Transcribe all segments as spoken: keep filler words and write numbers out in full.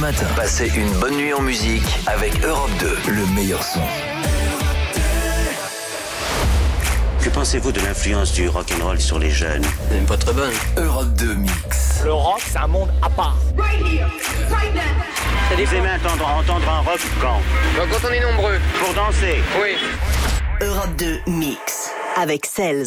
matin. Passez une bonne nuit en musique avec Europe deux, le meilleur son. Que pensez-vous de l'influence du rock'n'roll sur les jeunes? C'est même pas très bonne. Europe deux Mix. Le rock, c'est un monde à part. Right here, right now. Vous aimez entendre, entendre un rock quand? Donc quand on est nombreux. Pour danser? Oui. Europe deux Mix avec Cells.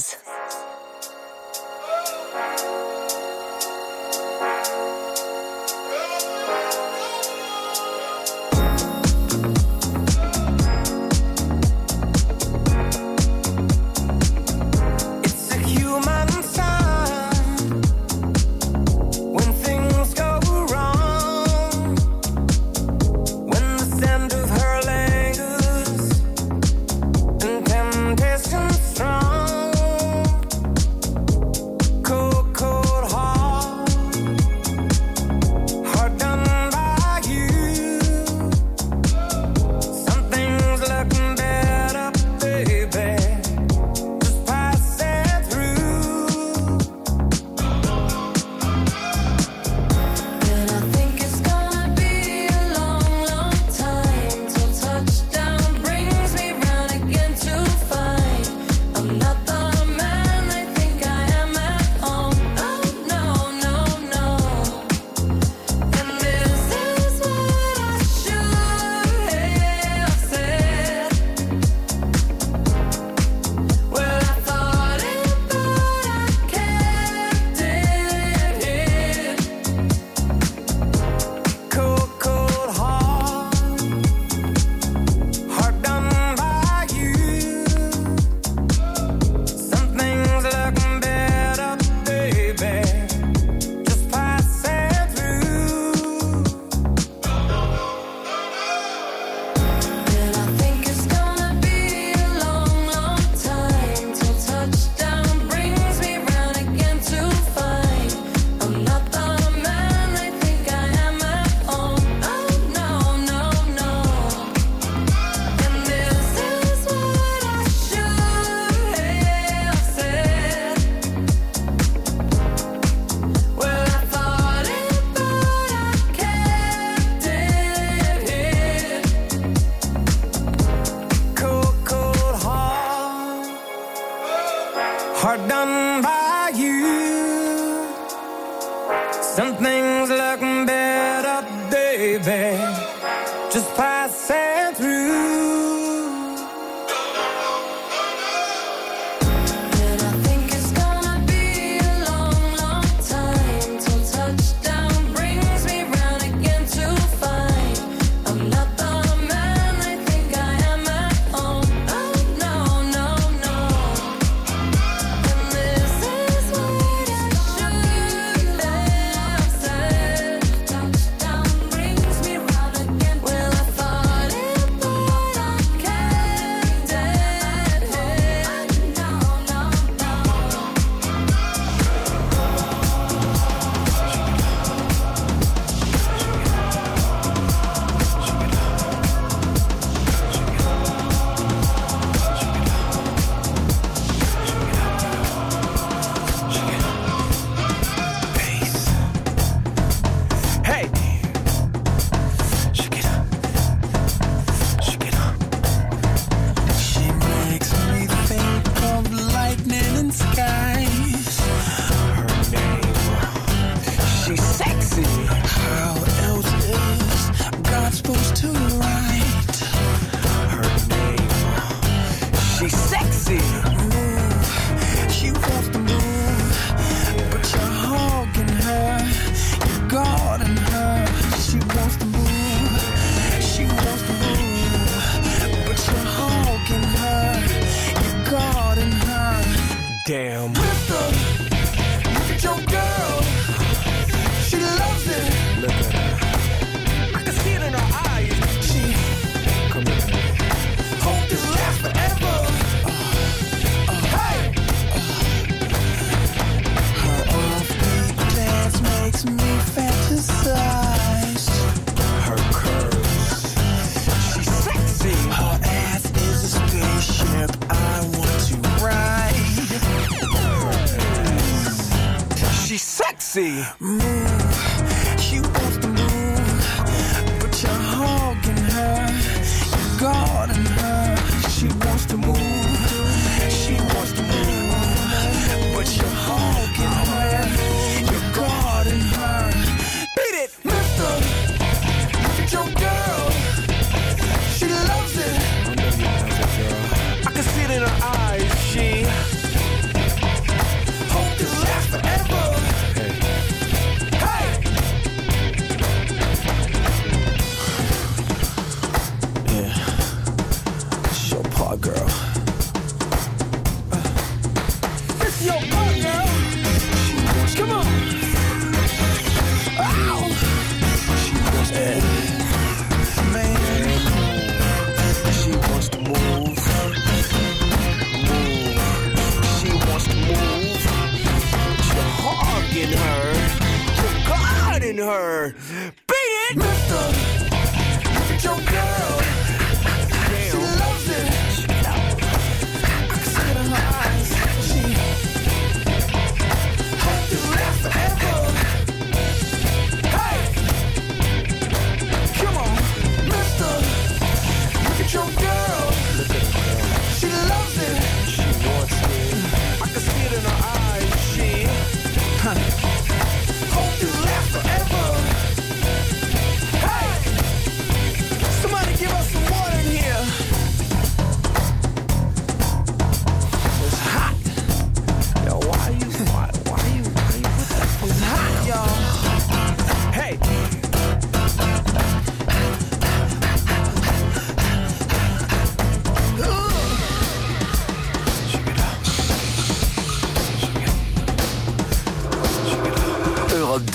Move, she wants to move,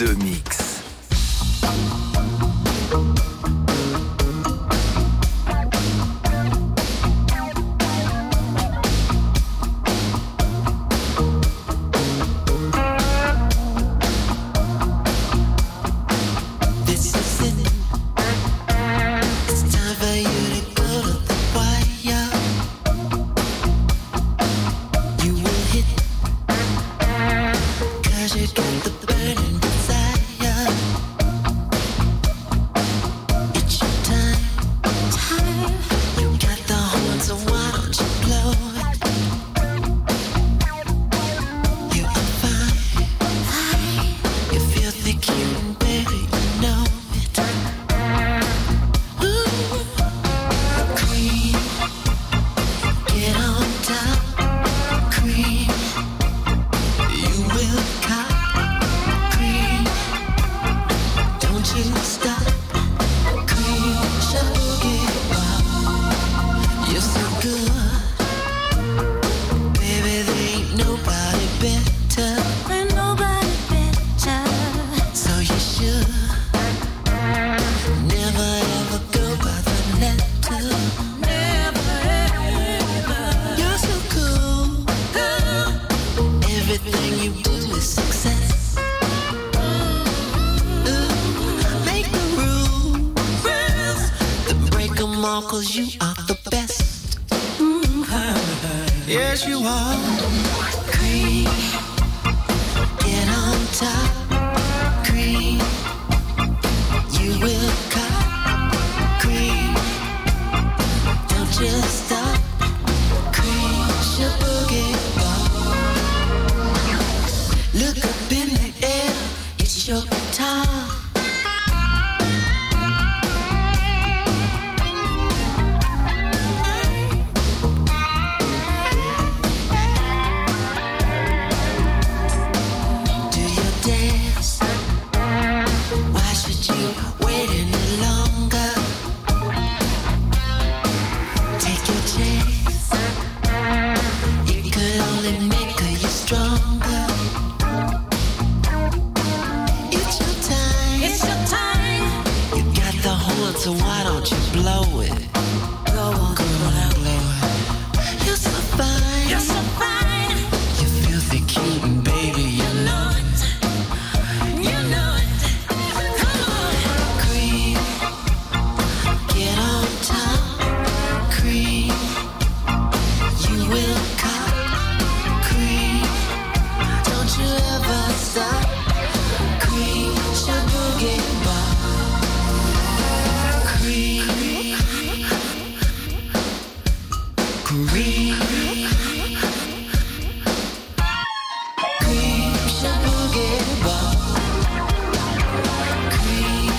deux Mix. Cause you are the best. Mm-hmm. Yes, you are. Cream, get on top. Cream, you will cut. Cream, don't you stop. Cream, your boogie ball. Look up in the air, it's your time. So why don't you blow it? Go on, go on, blow it. You're so fine, you're so fine. You're filthy cute and baby, you know it. You know it. Come on, cream, get on top. Cream, you will cut. Cream, don't you ever stop. Cream, your boogie bar. Cream, cream, cream, shampoo, get a ball. Cream,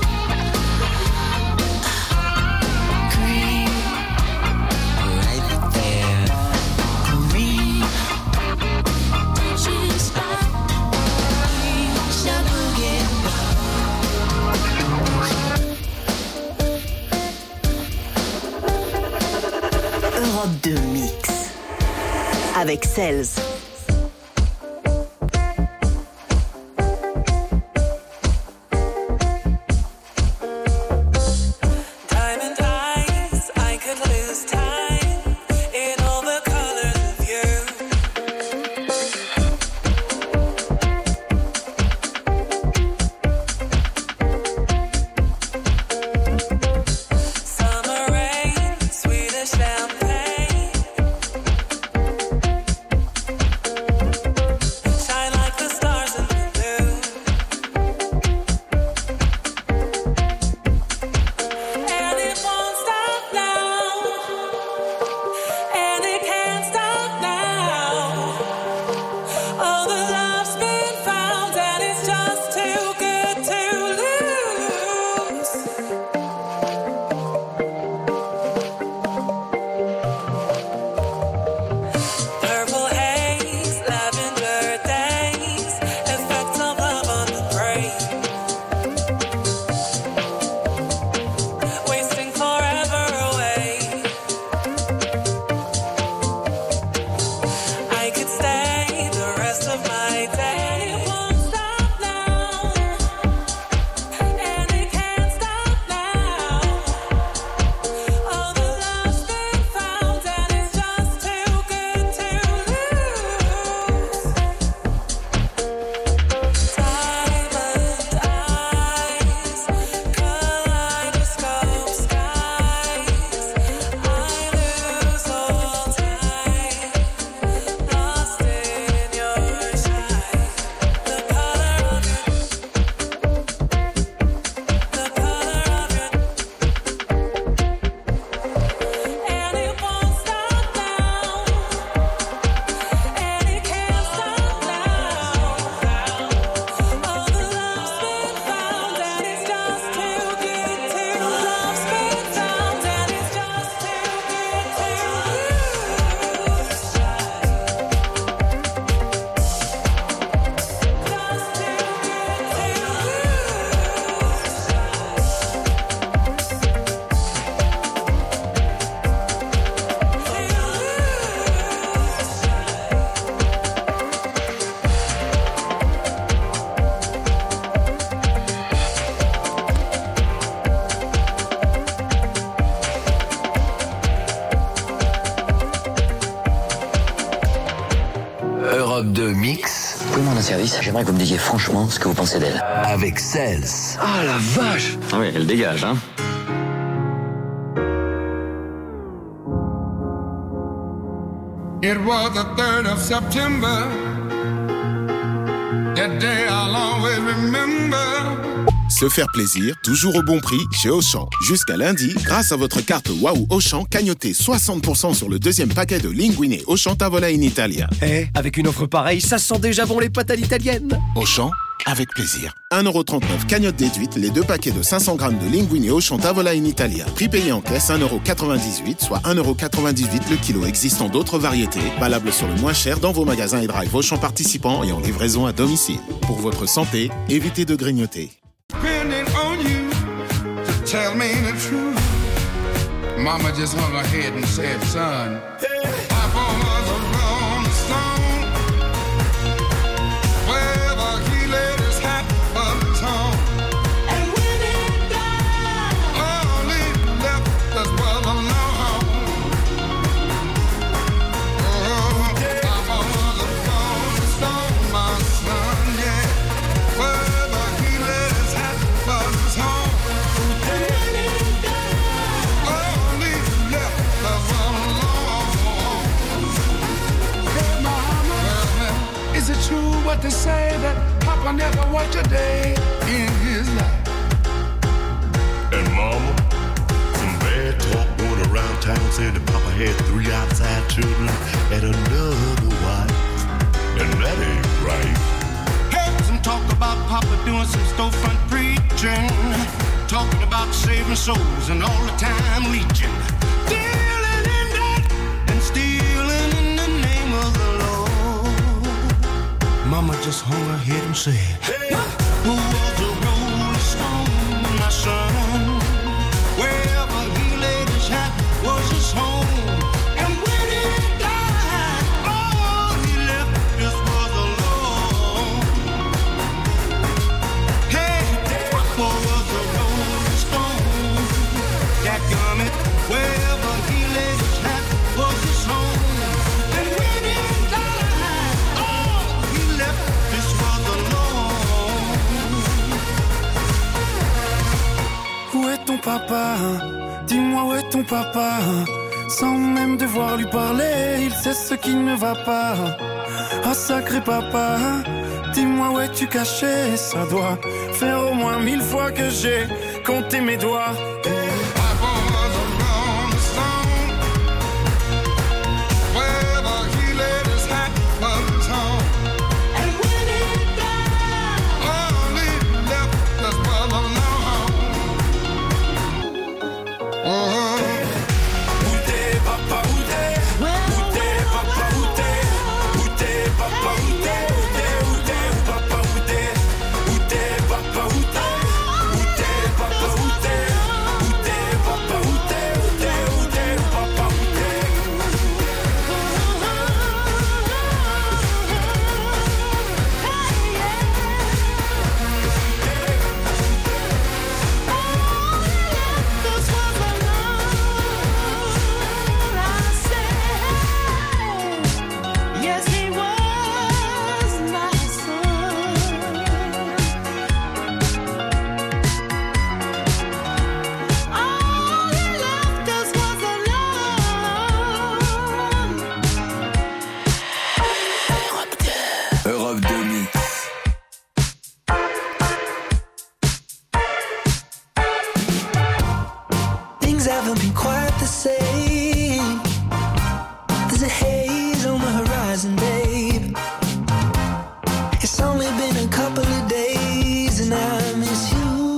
cream, right there. Cream, don't you stop. Cream, shampoo, get a ball. Europe deux Mix avec Cels. Champagne deux Mix. Vous pouvez me rendre un service? J'aimerais que vous me disiez franchement ce que vous pensez d'elle. Avec Cels. Ah la vache! Ah oui, elle dégage, hein. It was the third of September. That day I'll always remember. Se faire plaisir, toujours au bon prix, chez Auchan. Jusqu'à lundi, grâce à votre carte Waouh Auchan, cagnotez soixante pour cent sur le deuxième paquet de Linguine Auchan Tavola in Italia. Eh, avec une offre pareille, ça sent déjà bon les pâtes à l'italienne. Auchan, avec plaisir. un euro trente-neuf cagnotte déduite, les deux paquets de cinq cents grammes de Linguine Auchan Tavola in Italia. Prix payé en caisse, un euro quatre-vingt-dix-huit, soit un euro quatre-vingt-dix-huit le kilo. Existant d'autres variétés, valables sur le moins cher dans vos magasins et drive Auchan participants et en livraison à domicile. Pour votre santé, évitez de grignoter. Depending on you to tell me the truth. Mama just hung her head and said, son, Papa was a rolling stone. Wherever he laid his hat was his home. And when he died, all he left us was alone. Oh, Papa was a rolling stone, my son, yeah. Wherever he laid his hat was his home. And when he died, all he left us alone. Hey, Mama, is it true what they say that Papa never worked a day in his life? And Mama, some bad talk going around town saying that Papa had three outside children and another wife. And that ain't right. Heard some talk about Papa doing some storefront preaching, talking about saving souls and all the time leeching, dealing in that and stealing in the name of the Lord. Mama just hung her head and said, hey, who was a rolling stone, my son? Wherever he laid his hat was his home. And when he died, all he left just was alone. Hey, Papa was a rolling stone. Dadgummit, wherever he laid his hat was his home. And when he died, all he left just was alone. Où est ton papa? Dis-moi où est ton papa? Sans même devoir lui parler, il sait ce qui ne va pas. Ah sacré papa, dis-moi où es-tu caché? Ça doit faire au moins mille fois que j'ai compté mes doigts. Papa was a rolling stone. Wherever he laid his hat was his home. And when he died, all he left us was alone. Oh. Où t'es papa, où t'es? Où t'es papa, où t'es? Où t'es papa, où t'es? Où t'es, où t'es, où papa, où t'es? Où t'es papa, où t'es? Où t'es papa, où t'es? Où t'es papa, où t'es? Où t'es, où t'es, où papa, où t'es? Yes, he was my son. All he left us was alone. Europe deux Mix. Things haven't been quite the same. There's a haze on the horizon, babe. It's only been a couple of days and I miss you.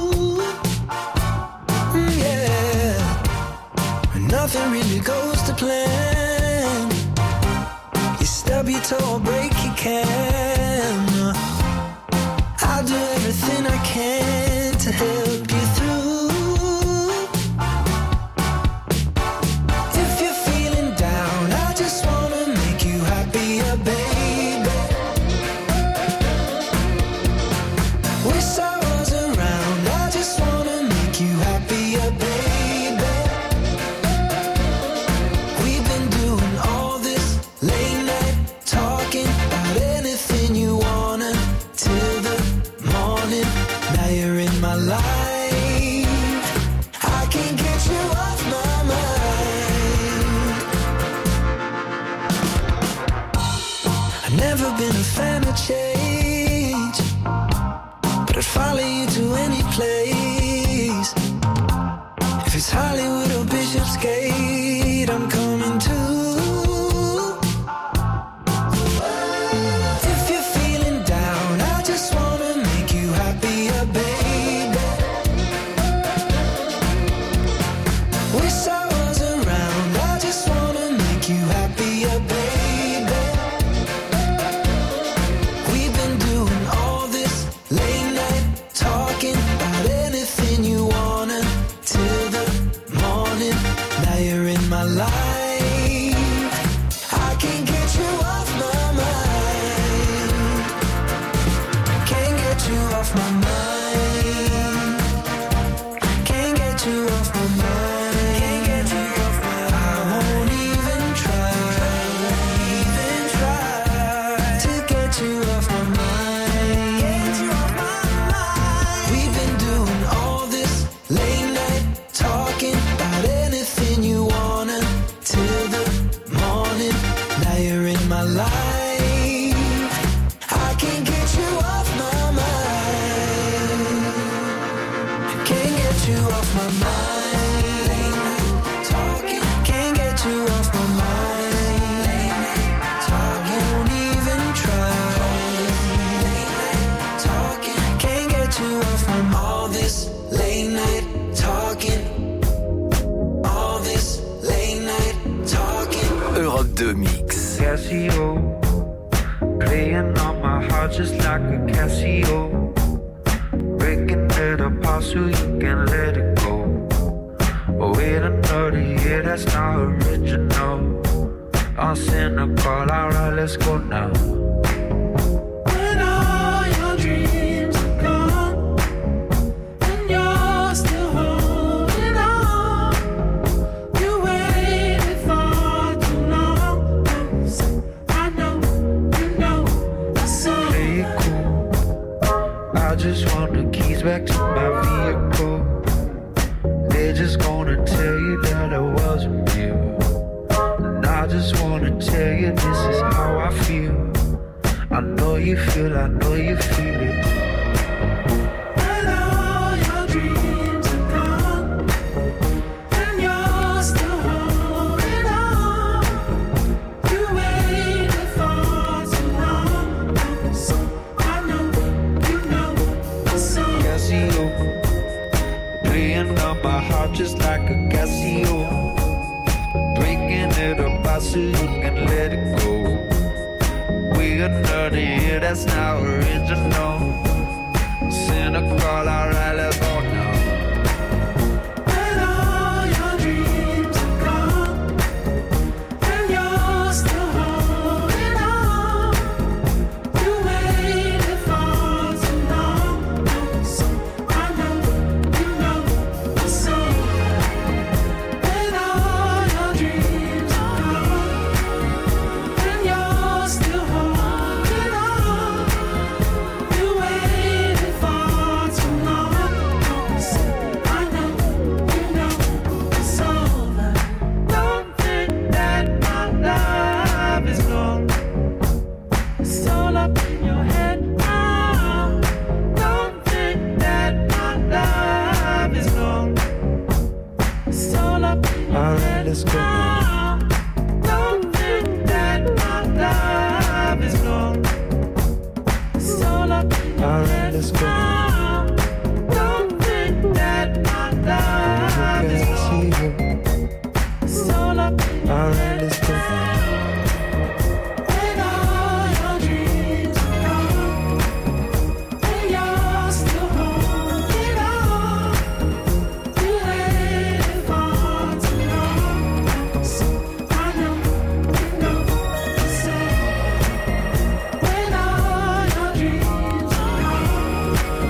Mm, yeah. Nothing really goes to plan. You stub your toe or break your can. I'll do everything I can to help you through. If you're feeling down, I just wanna make you happier, baby. Wish I was around, I just wanna make you happier, baby. We've been doing all this late night talking about you off my mind. I've never been a fan of change, but I'd follow you to any place. If it's Hollywood or Bishopsgate, I'm coming too. If you're feeling down, I just wanna make you happier, baby. Wish I was around, I just wanna make you happier, baby. We've been doing all this late night talking about anything you wanna till the morning. Now you're in my life, I can't get you off my mind. Can't get you off my mind. Can't get you off my mind. Can't get you off my mind. I won't even try, even try to get you off my mind. Get you off my mind. We've been doing all this late night talking about anything you wanna till the morning. Now you're in my life, I can't get you off my mind. Can't get you off my mind. Late night talking, can't get you off my mind. Late night talking, won't even try. Late night talking, can't get you off from all this late night talking. All this late night talking. Europe deux Mix. Casio, playing on my heart just like a Casio, breaking it apart so you can let it go. Oh, wait another year, that's not original. All cynical, alright, let's go now. When all your dreams are gone and you're still holding on, you waited for too long. I know, you know, I saw. Play it cool, I just want the keys back to my vehicle. They're just gonna tell you that it wasn't you, and I just wanna tell you this is how I feel. I know you feel, I know you feel it. When all your dreams are gone and you're still holding on, you waited for too long. So I know, you know, so Casio, playing on my heart just like a Casio, breaking it apart so you can let it go. We another year, that's not original. Cynical, alright, let's go now. when all your dreams are gone and you're still holding on, you waited for too long. So I know, you know, so when all your dreams are gone and you're still holding on, you waited for too long. So I know, you know, it's over. Don't think that my love is gone. It's all up in your head now. Don't think that my love is gone. It's all up in your Alright, head let's go. now. Don't think that my love is gone. It's all up in your Alright, head let's go. now. Don't think that my love is gone. It's all up in your Alright, head let's go. when all your dreams are gone and you're still holding on. You waited for too long. So I know, you know, so when all your dreams are gone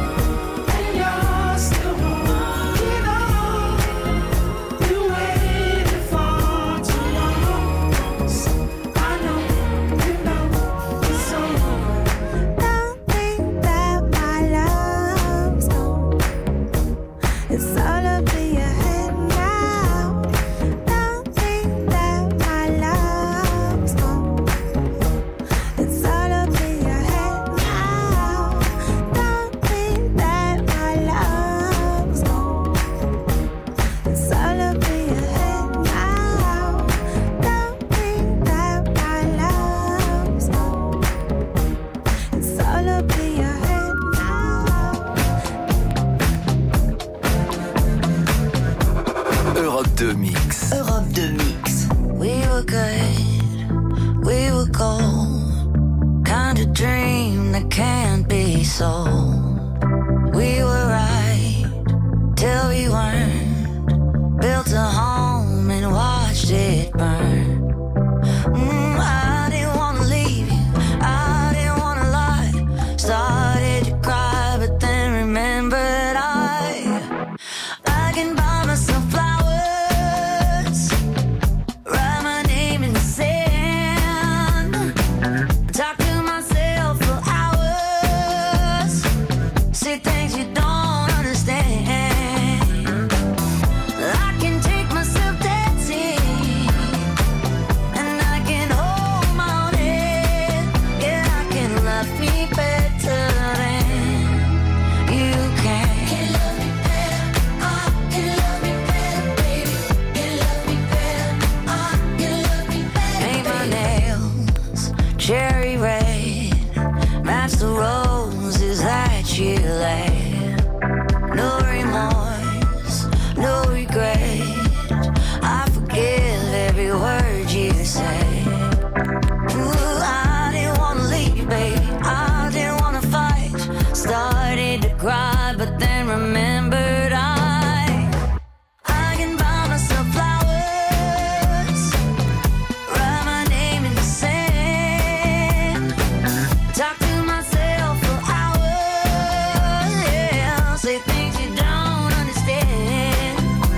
Europe deux Mix. Europe deux Mix. We were good, we were gold. Kind of dream that can't be sold. We were right till we weren't. Built a home and watched it burn. Mm, I didn't wanna leave you, I didn't wanna lie. Started to cry, but then remembered I I can buy myself flowers, write my name in the sand, talk to myself for hours, say things you don't understand. I can take myself dancing, and I can hold my own head. Yeah, I can love me better than you can. Can love me better, I can love me better, baby. Can love me better, I can love me better. Paint my nails cherry red, match the roses that you laid. No remorse, no regret. I forgive every word you say. Ooh, I didn't wanna leave, baby. I didn't wanna fight. Started to cry, but then remembered I I can buy myself flowers, write my name in the sand, talk to myself for hours, yeah, say things you don't understand.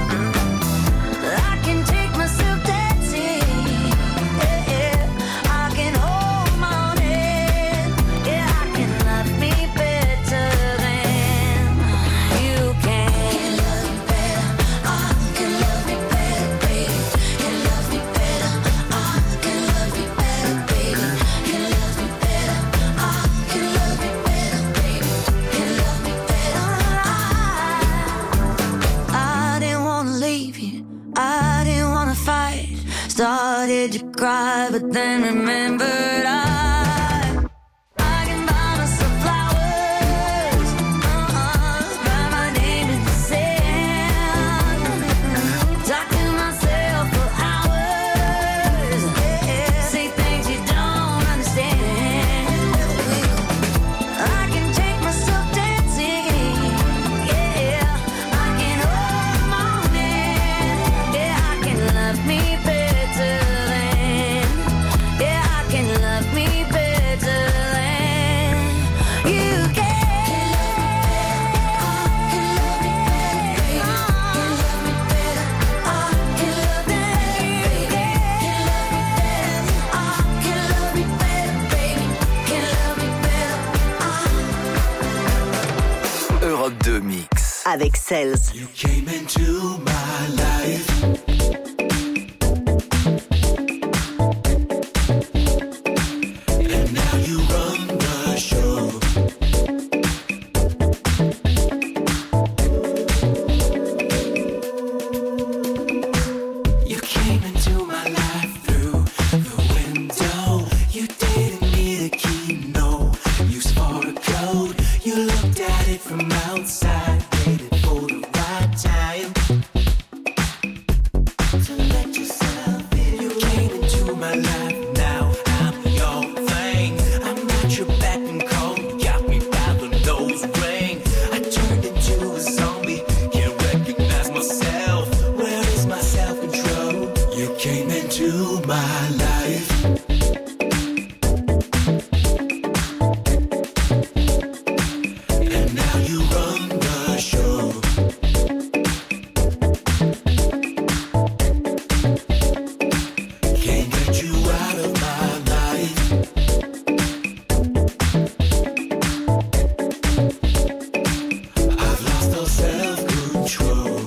I can take myself dancing, yeah, yeah. I can hold my own head, yeah, I can love me better than you can. Can love me better, I can love me better, baby. Can love me better, I can love me better, baby. Can love me better, I can love me better, baby. Can love me better, I I didn't wanna leave you, I didn't wanna fight. Started to cry, but then remembered I I can buy myself flowers, uh-uh, write my name in the sand, talk to myself for hours, yeah, say things you don't understand. I can take myself dancing, yeah, I can hold my own hand, yeah, I can love me better than, yeah, I can love me better than you can. Can love me better, I can love me better, baby. Can love me better, I can love me better, baby. Can love me better, I Europe deux Mix. Avec Cells. You came into my life. And now you run the show. You came into my life through the window. You didn't need a key, no use for a code. You looked at it from outside, waited for the right time to let yourself in. You came into my life, now I'm your thing. I'm not your beck and call, you got me by the nose ring. I turned into a zombie, can't recognize myself. Where is my self-control? You came into my life. And now you run the show. Can't get you out of my life. I've lost all self-control.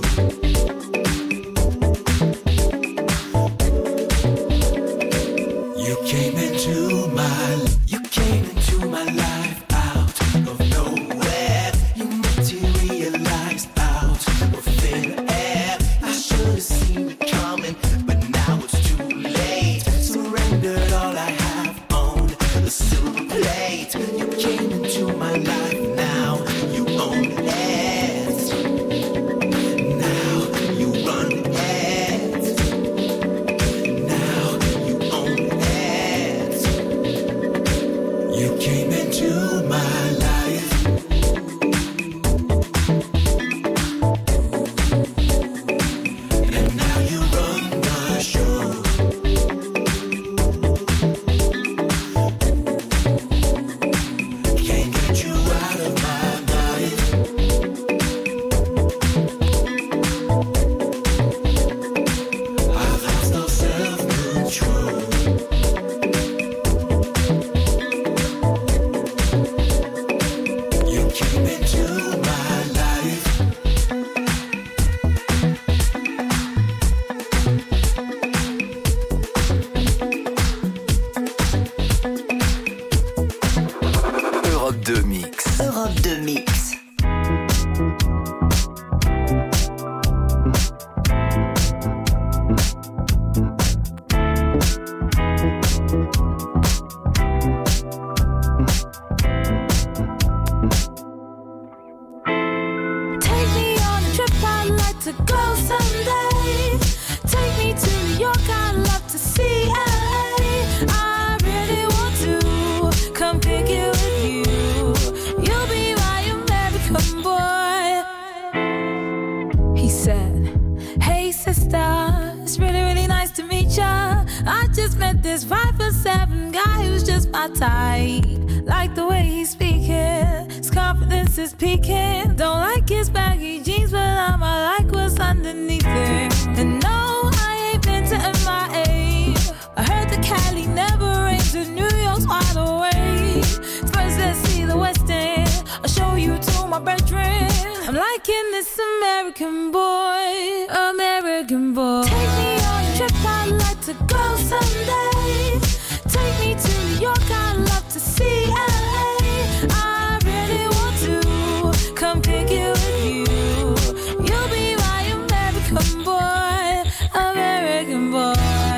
just met this five foot seven guy who's just my type. Like the way he's speaking, his confidence is peaking. Don't like his baggy jeans, but I'ma like what's underneath it. And no, I ain't been to M I A. I heard the Cali never rains and New York's wide awake. First let's see the West End, I'll show you to my bedroom. I'm liking this American boy, American boy. Take me on a trip, I'd like to go someday. Take me to New York, I'd love to see L A. I really want to come pick you with you. You'll be my American boy, American boy.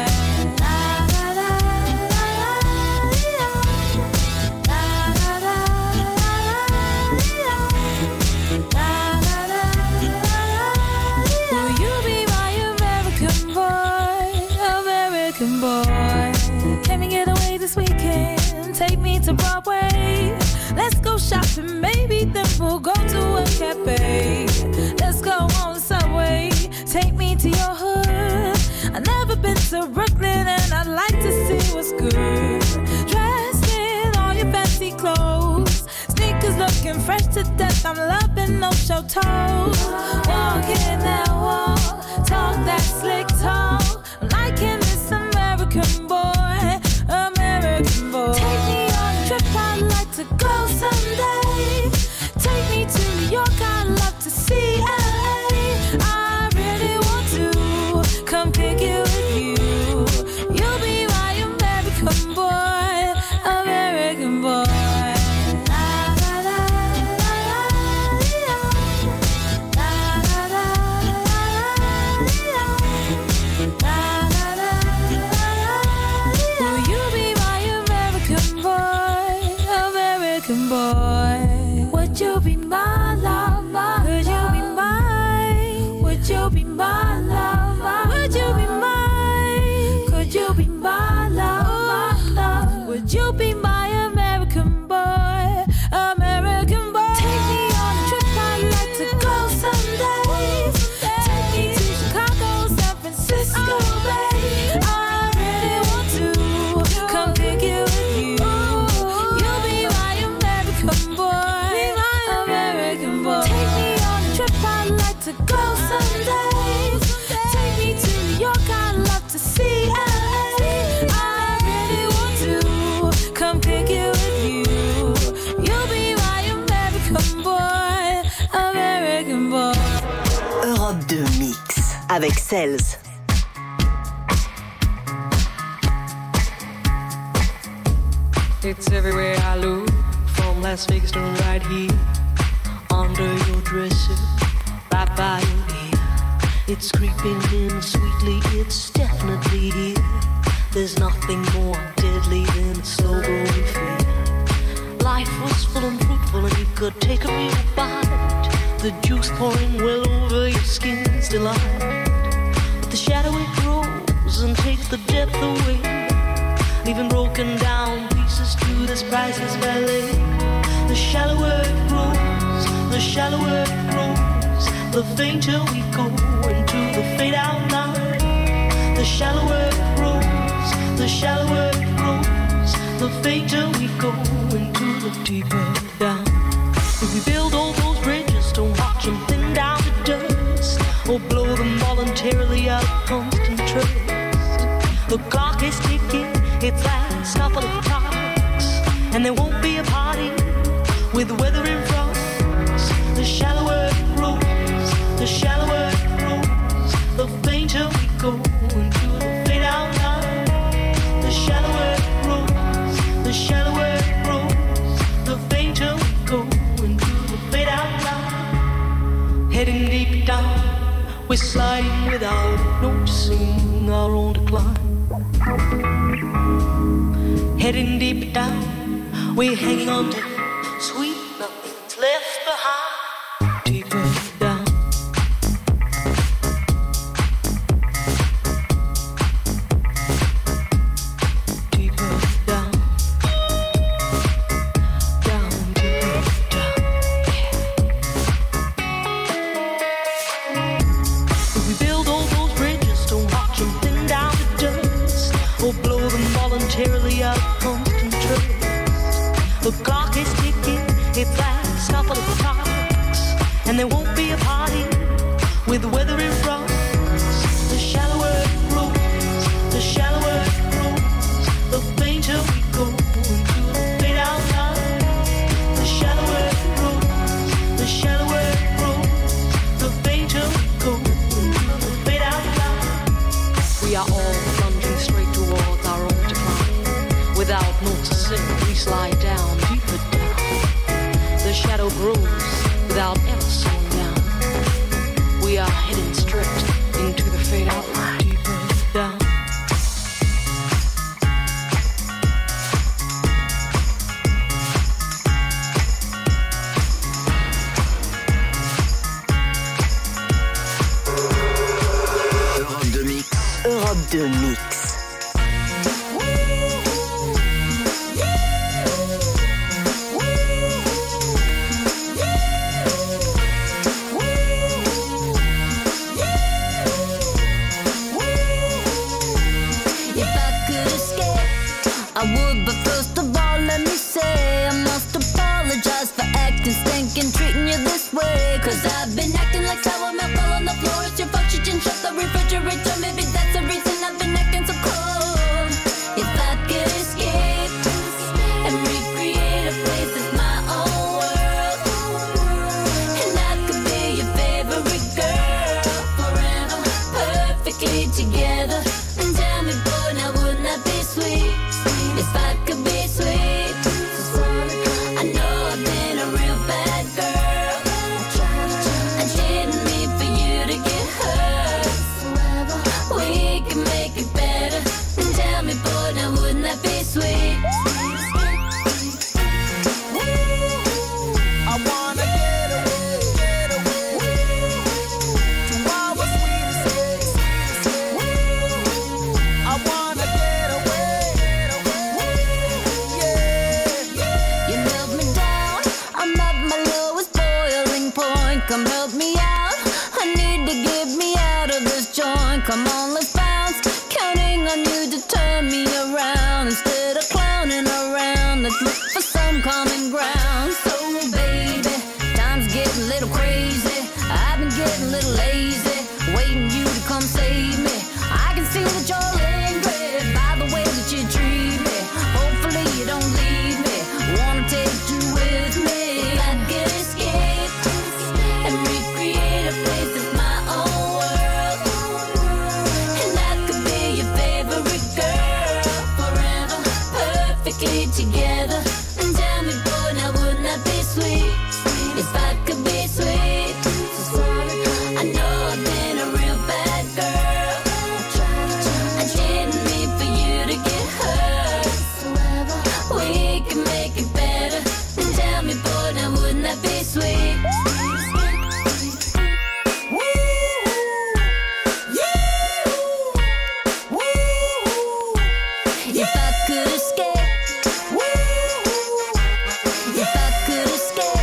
Take me to Broadway. Let's go shopping, maybe then we'll go to a cafe. Let's go on the subway. Take me to your hood. I've never been to Brooklyn and I'd like to see what's good. Dressed in all your fancy clothes, sneakers looking fresh to death. I'm loving no show toes. Walking that wall, talk that slick talk. I'm liking this American boy, American boy. Take me on a trip, I'd like to go someday. Take me to New York, I'd love to see L A. I really want to come pick you with you. You'll be my American boy, American boy. Boy, would you be my lover? Could you be mine? Would you be my lover? Would you be mine? Could you be my lover? Would you be my American boy? American boy. Take me on a trip, I'd like to go someday. Take me to Chicago, San Francisco, Bay. I really want to come pick you with you. To go someday. Take me to New York, I'd love to see L A. I really want to come pick you with you. You'll be my American boy, American boy. Europe deux Mix avec Cells. It's everywhere I look, from Las Vegas to right here, under your dresser. Right by your ear, it's creeping in sweetly, it's definitely here. There's nothing more deadly than a slow-growing fear. Life was full and fruitful and you could take a real bite. The juice pouring well over your skin's delight. But the shadow it grows and takes the depth away, leaving broken down pieces to this priceless ballet. The shallower it grows, the shallower it grows, the fainter we go into the fade out line. The shallower it grows, the shallower it grows, the fainter we go into the deeper down. If we build all those bridges, don't watch them thin down to dust, or blow them voluntarily out of constant trust. The clock is ticking, its last couple of clocks, and there won't be a party with weather in front. The shallower it grows, the shallower it grows, the fainter we go into the fade out line. The shallower it grows, the shallower it grows, the fainter we go into the fade out line. Heading deep down, we're sliding without noticing our own decline. Heading deep down, we're hanging on to sweet nothing's left behind. Deeper down. Deeper down. Down, deeper down. Yeah. If we build all those bridges, don't watch them thin down to dust, or blow The clock is ticking, it lasts a couple of talks, and there won't be a party with the weather in front. The shallower it grows, the shallower it grows, the fainter we go into the fade out line. The shallower it grows, the shallower it grows, the fainter we go into the fade out line. We are all plunging straight towards our own decline. Without noticing, we slide down, deeper down. The shadow grows without ever slowing down. We are heading straight into the fade out line, deeper down. Europe deux Mix. Europe deux Mix. I would, but first of all, let me say I must apologize for acting stinking, treating you this way. Cause I've been acting like sour milk all on the floor. It's your fault you didn't shut the refrigerator. Maybe that's the reason I've been acting so cold. If I could escape and recreate a place that's my own world, and I could be your favorite girl forever, perfectly together. And tell me, boy, now wouldn't that be sweet? If I could be sweet, I know I've been a real bad girl. I didn't mean for you to get hurt. We can make it better. Tell me, boy, now wouldn't that be sweet? I wanna get away, get away to our sweetest days. I wanna get away, get away, yeah. You held me down, I'm at my lowest boiling point. Come help me out, I need to get me out of this joint. Come on, let's bounce, counting on you to turn me around. Instead of clowning around, let's look for some common ground. So baby, time's getting a little crazy. I've been getting a little lazy, waiting you to come save me. I can see that you're angry by the way that you treat me. Hopefully you don't leave me, wanna take you with me. If I could escape and recreate a place that's my own world, and I could be your favorite girl forever, perfectly together. And tell me, boy, now wouldn't that be sweet? If I could be sweet, I know I've been a real bad girl. I didn't mean for you to get hurt. We can make it better. And tell me, boy, now wouldn't that be sweet? If I could escape, if I could escape,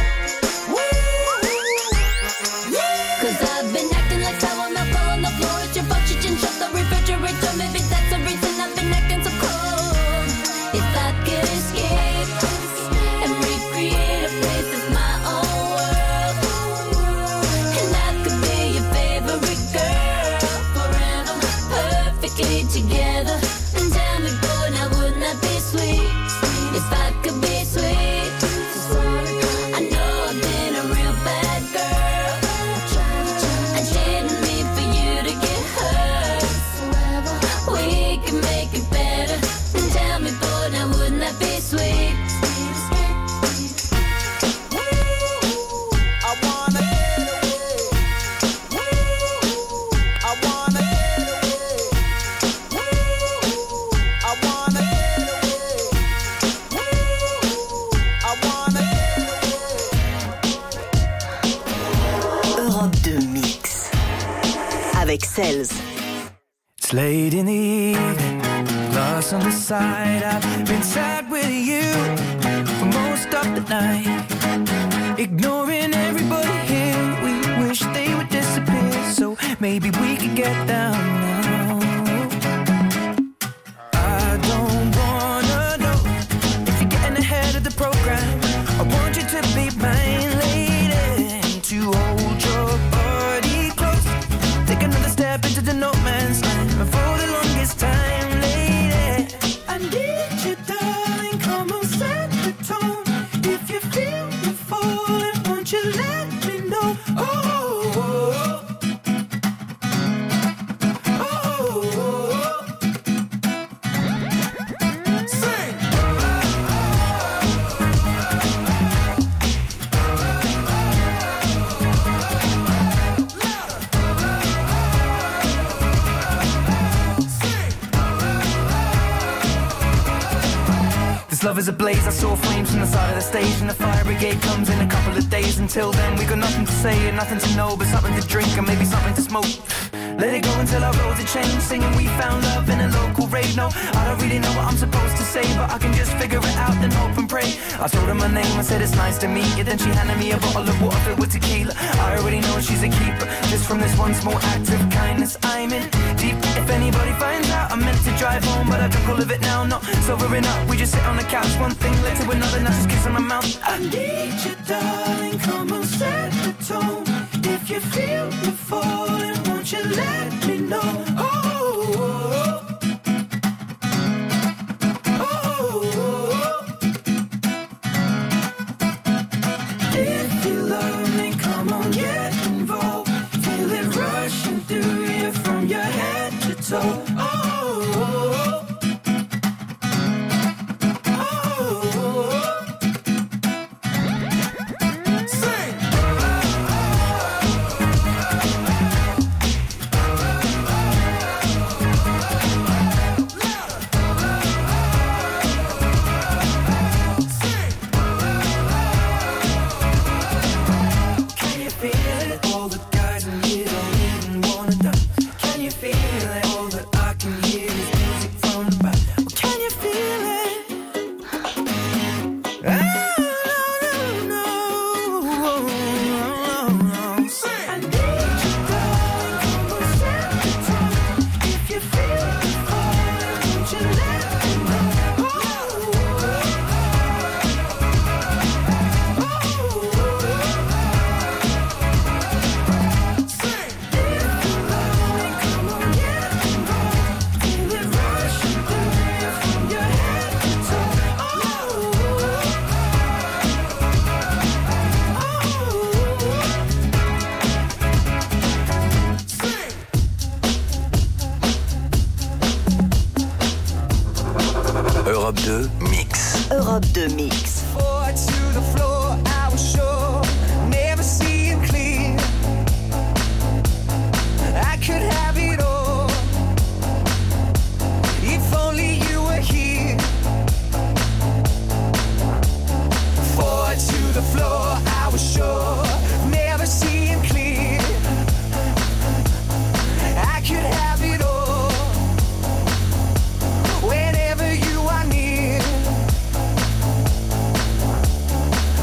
cause I've been acting like sour milk all on the floor. It's your fault you didn't shut the refrigerator. Maybe that's the reason I've been acting so cold. If I could escape and recreate a place that's my own world, and I could be your favorite girl forever, perfectly together. And tell me, boy, now wouldn't that be sweet? If I could be sweet, I know I've been a real bad girl. I didn't mean for you to get hurt. We can make it better. And tell me, boy, now wouldn't that be sweet? I wanna get away. I wanna get away. I wanna get away. I wanna get away. Europe deux Mix. Avec Cells. It's late in the evening, lost on the side. I've been sad with you for most of the night, ignoring everybody here. We wish they would disappear, so maybe we could get down now. I don't wanna know if you're getting ahead of the program. love is ablaze. I saw flames from the side of the stage, and the fire brigade comes in a couple of days. Until then, we got nothing to say and nothing to know, but something to drink and maybe something to smoke. Let it go until our roads are changed, singing we found love in a local rave. No, I don't really know what I'm supposed to say, but I can just figure it out, then hope and pray. I told her my name, I said it's nice to meet you. Then she handed me a bottle of water filled with tequila. I already know she's a keeper, just from this one small act of kindness. I'm in deep. If anybody finds out, I meant to drive home, but I drink all of it now. Not sobering up, we just sit on the couch. One thing led to another, now just kiss on my mouth. I need you, darling, come on, set the tone. If you feel me falling, won't you let me know? Oh, oh, oh. If you love me, come on, get involved. Feel it rushing through you from your head to toe. Oh, oh, Europe deux Mix. Europe deux Mix. Forward to the floor, I was sure, never seeing clear. I could have it all, if only you were here. Forward to the floor, I was sure, never seeing clear. I could have it all, whenever you are near.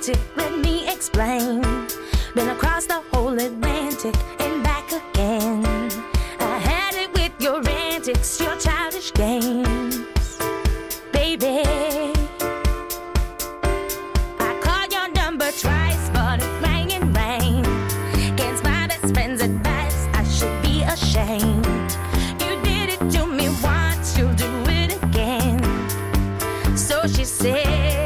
romantic, let me explain. Been across the whole Atlantic and back again. I had it with your antics, your childish games, baby. I called your number twice, but it rang and rang. Against my best friend's advice, I should be ashamed. You did it to me once, you'll do it again. So she said,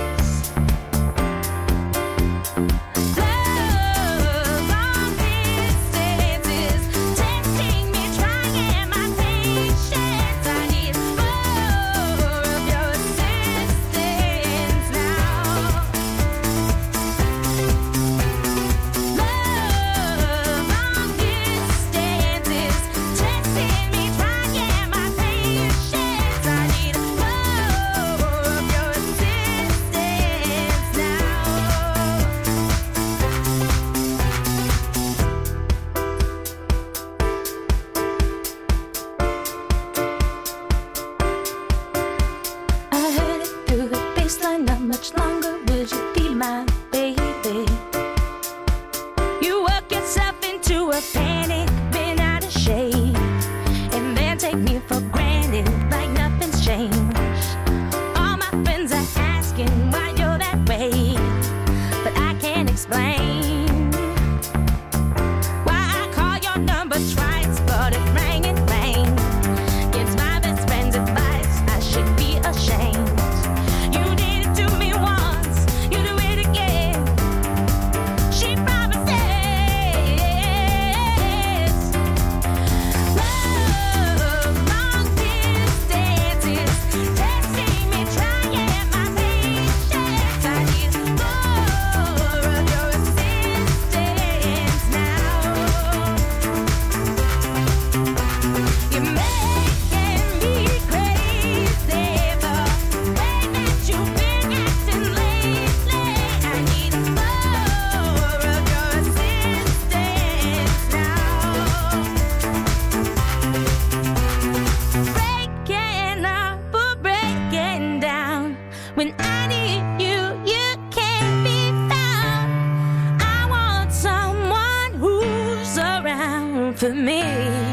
for me.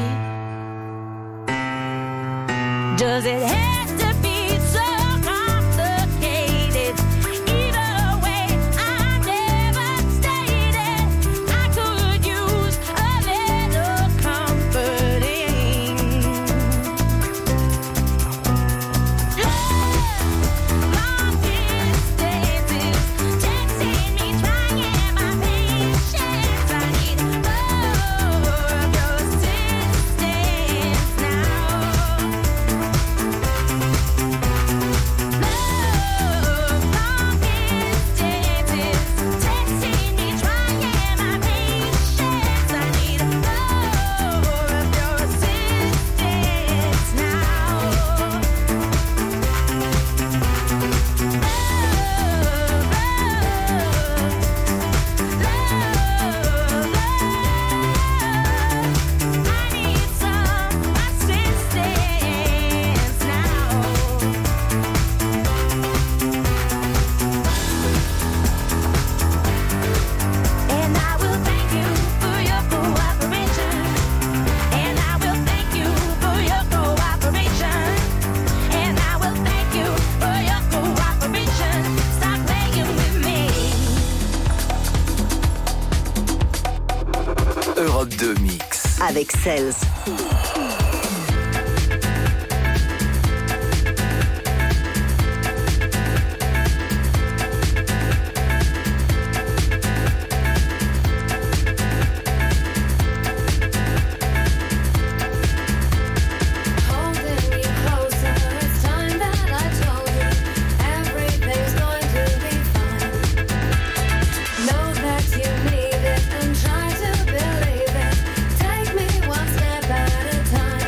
Does it have to be so complicated? Either way, I never stated I could use a little comforting. Love, long distances, texting me, trying my patience. I need more of your assistance now. Love, long distances, texting me, trying my patience. I need more of your assistance now. And I will thank you for your cooperation. And I will thank you for your cooperation. And I will thank you for your cooperation. Stop playing with me. Europe deux Mix. Avec Cells. Holding you closer, it's time that I told you everything's going to be fine. Know that you need it and try to believe it. Take me one step at a time.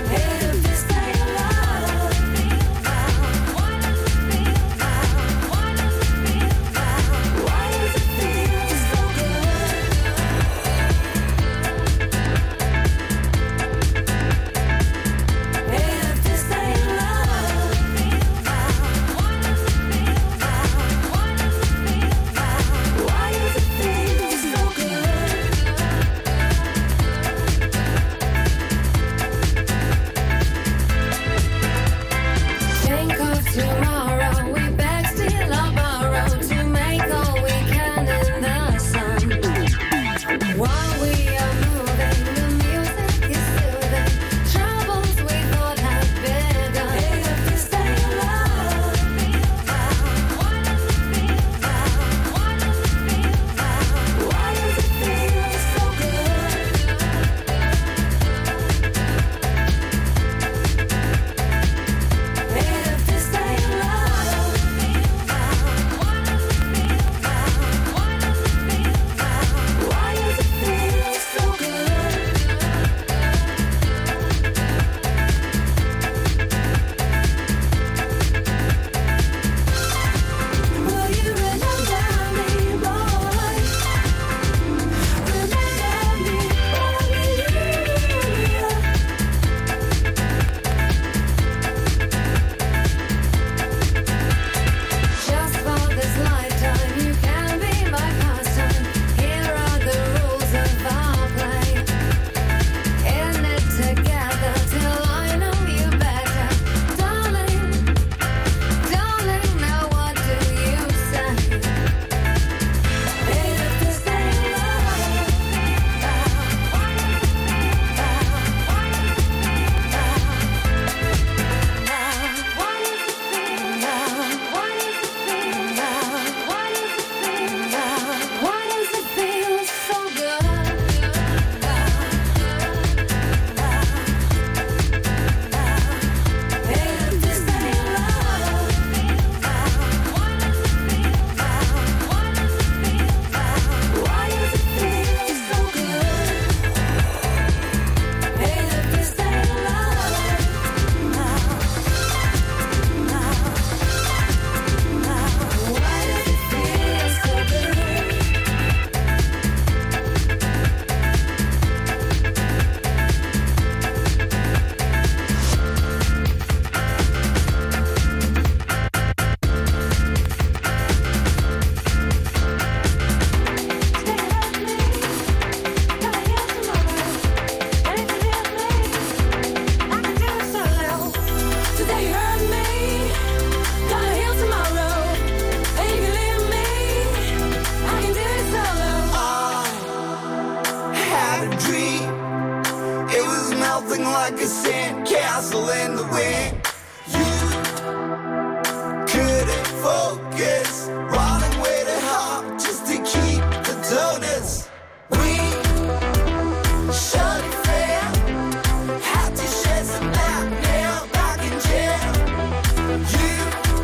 like a sandcastle in the wind. You couldn't focus, running way too hard just to keep the donuts. We shut it fair, had to shed some blackmail back in jail. You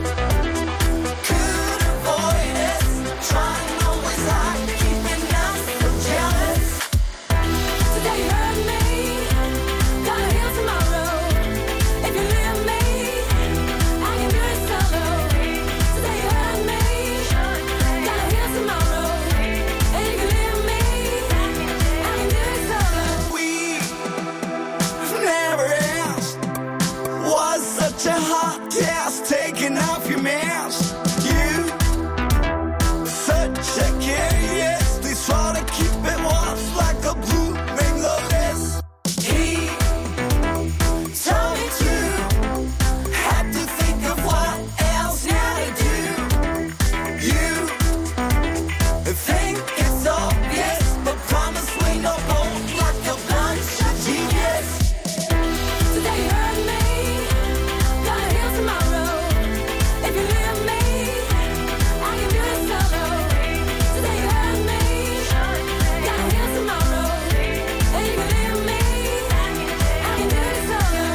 could avoid us, trying always hard, keeping us so jealous. Today you hurt me, gotta heal tomorrow. If you leave me, I can do it solo. Today you hurt me, gotta heal tomorrow. And you can leave me, I can do it solo. We never asked, was such a hot task, taking off your mask. You, such a curious, they try to keep it warm like a blooming lotus. He told me to, had to think of what else now to do. You think it's obvious, but promise we no both like a bunch of genius. Today you hurt me, gotta heal tomorrow. If you leave me, I can do it solo. Today you hurt me, gotta heal tomorrow. And you can leave me, I can do it solo.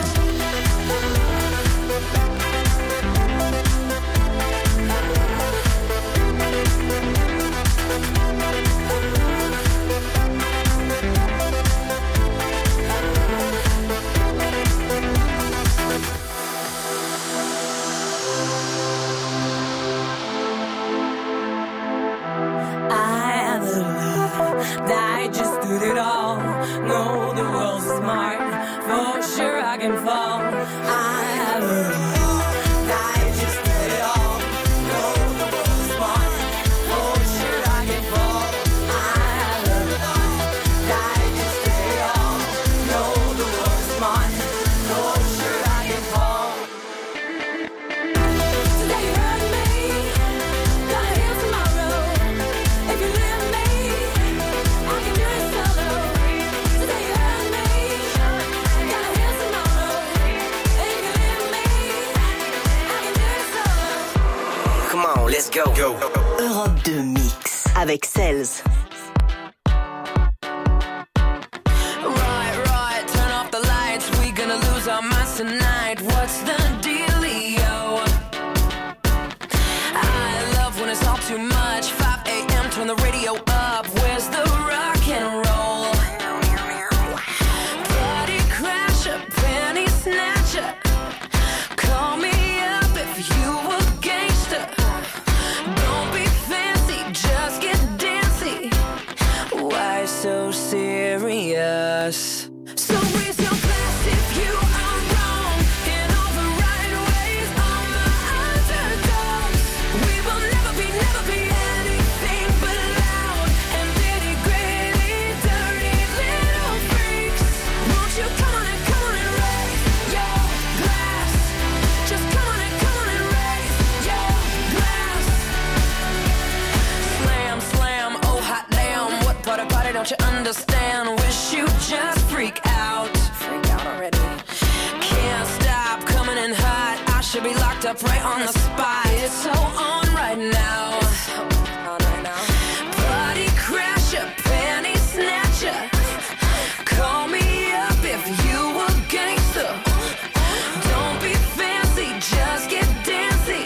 I have a love that I just did it all. No, the world's smart, for sure I can fall. I have a love that I just did it all. No, the world's smart, for sure I can fall. I have a love that I just did it all. No, the world's smart, for sure I can fall. Today you hurt me, gotta heal tomorrow. If you leave me, I can do it solo. Today you hurt me, gotta heal tomorrow. And you can leave me, I can do it solo. Come on, let's go. Go. Europe deux Mix avec Cells. Right, right, turn off the lights. We gonna lose our minds tonight. What's the dealio? I love when it's all too much. five a.m. turn the radio up. Where's the rock and roll? Party crasher, penny snatcher. Call me up if you a gangster. Don't be fancy, just get dancy. Why so serious? So raise your glass if you are wrong. In all the right ways, all my underdogs. We will never be, never be anything but loud and nitty gritty, dirty little freaks. Won't you come on and come on and raise your glass? Just come on and come on and raise your glass. Slam, slam, oh hot damn. What part of party don't you understand? Wish you just freak out. Freak out already. Can't stop coming in hot. I should be locked up right on the spot. It's so on right now.